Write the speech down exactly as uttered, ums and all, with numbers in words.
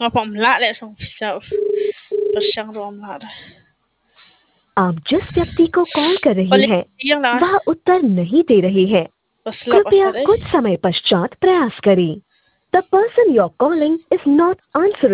Mapamla le song self. Pasyang romla. आप जिस व्यक्ति को कॉल कर रही Oli हैं, yang la. वह उत्तर नहीं दे रही है। Pasla कृपया pasare. कुछ समय पश्चात प्रयास करें। The person you're calling is not answering.